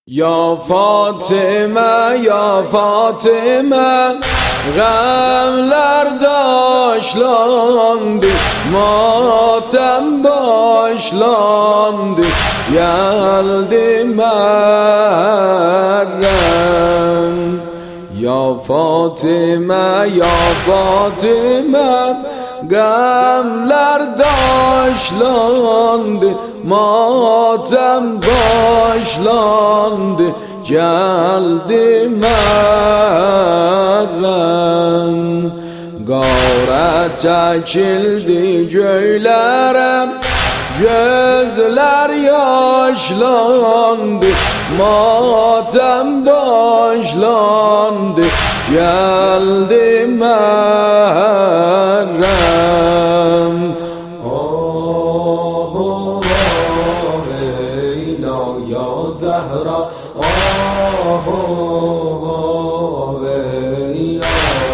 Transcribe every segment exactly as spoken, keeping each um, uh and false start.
یا فاطمه یا فاطمه غمler daşlandı, matem başlandı, geldi Meryem. Ya Fatime ya Fatime gamler daşlandı, matem başlandı, geldi Meryem. Gavre çekildi göylere, gözler yaşlandı, matem başlandı, geldi Meryem. Oh, oh, Leyla ya Zehra, oh, oh, Leyla,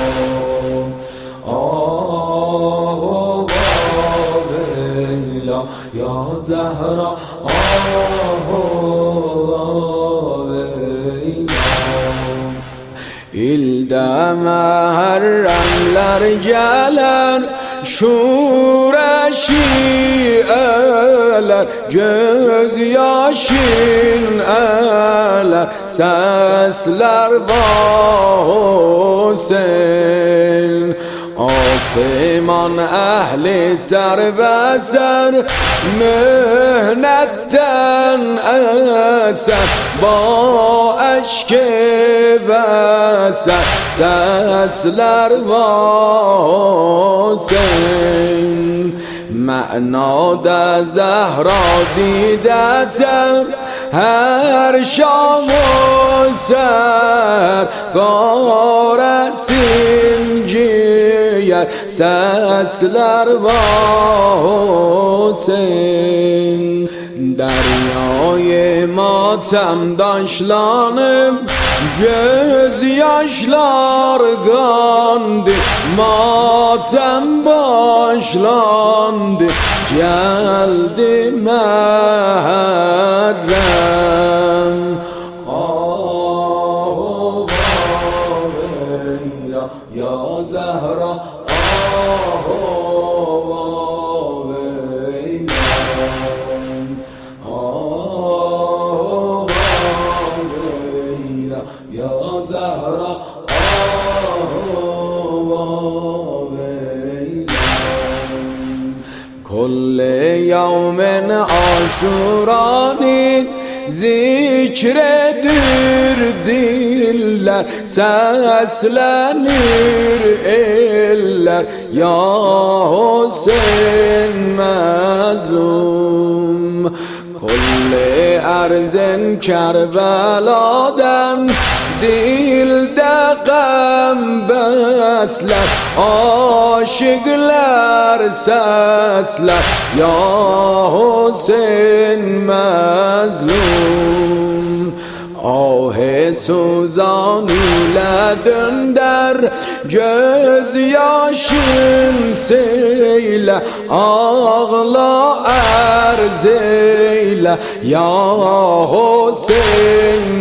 oh, Leyla ya Zehra, oh, Leyla. İlde meherremler gelir, şure şiiler, göz yaşın eler, sesler bahsen. Asiman ehli ser ve ser, mühnetten eser, ba eşki beser, sesler vasen. Ma'nada Zehra dideter, her şam o ser, garesin ciğer, sesler vasen. Deryayı matem daşlanıp, gözyaşlar gandı, matem başlandı, geldi Meryem. Ah, Leyla ya Zehra, ah, Leyla, ah, Leyla ya Zehra, ah, Leyla. Kulle yevmen aşuranin zikredir diller, seslenir eller, ya Hüseyin mezlum. Kulle erzin Kerbeladan dilde gam besler, aşıklar sesler, ya Hüseyin mezlum. Ah-ı suzan ile dönder, göz yaşın seyle, ağla erzeyle, ya Hüseyin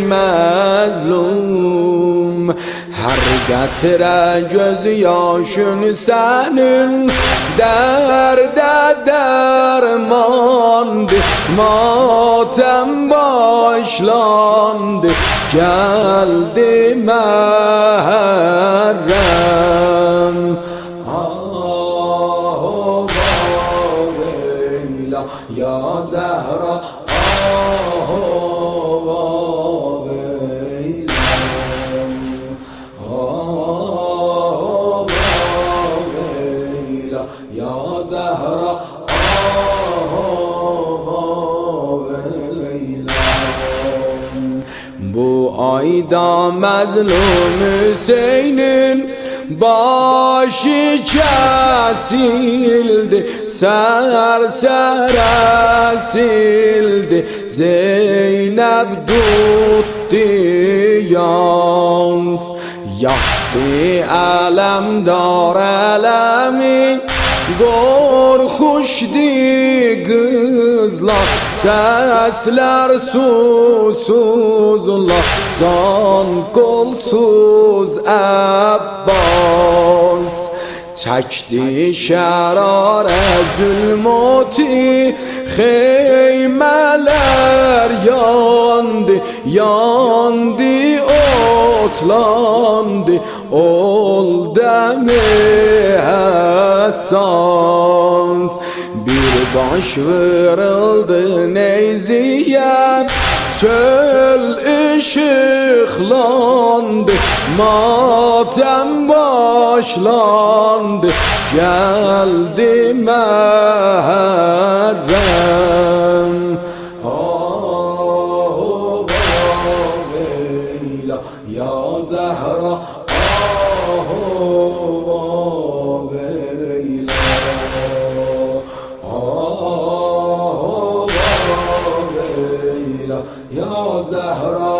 mezlum. Her getire göz yaşın senin, derde dermandı, matem başlandı, geldi Meryem. Ah, Leyla ya Zehra, ah, Leyla, ah, Leyla ya Zehra, ah, Leyla. Bu ayda mezlum Hüseyin'in başı kesildi, ser ser esildi, Zeynep tuttu yans. Yaktı alemdar alemin, gor hoşdi kızlar, sesler susuzlar, can kolsuz Abbas. Çekti şerare zulmati, xeymeler yandı, yandı, otlandı, ol demi hassas. Bir baş vırıldı neyziye, çöl ışıklandı, matem başlandı, geldi Muharrem. Ah Leyla ya Zehra, ah Leyla, ah Leyla ya Zehra.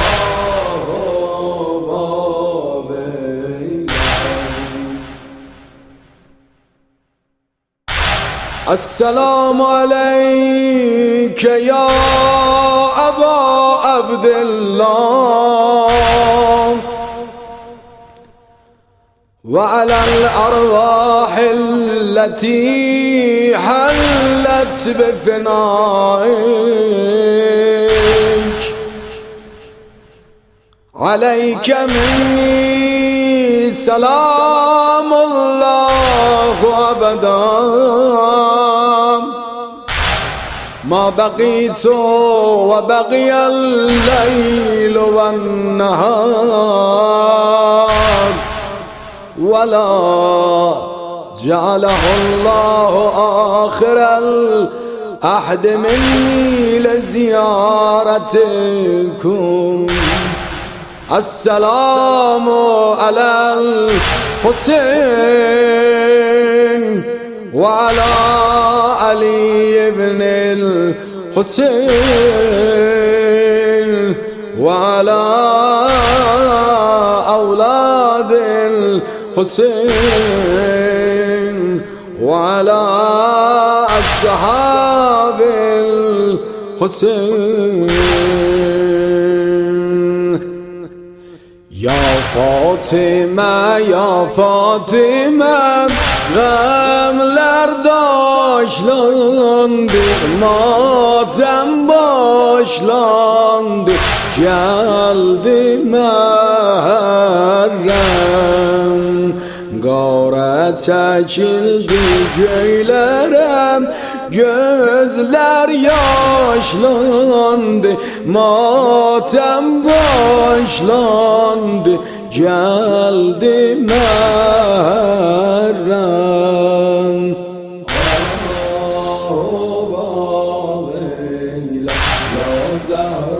السلام عليك يا أبا عبد الله، وعلى الأرواح التي حلت بفنائك. عليك مني سلام الله أبدا ما بقيت وبقي الليل والنهار، ولا جعله الله آخر العهد مني لزيارتكم. السلام على الحسين وعلى علي بن الحسين وعلى أولاد الحسين وعلى أصحاب الحسين. يا فاطمة يا فاطمة غمler daşlandı, matem başlandı, geldi Muharrem. Gavre çekildi göylere, gözler yaşlandı, matem başlandı, geldi Muharrem. Ah Leyla ya Zehra.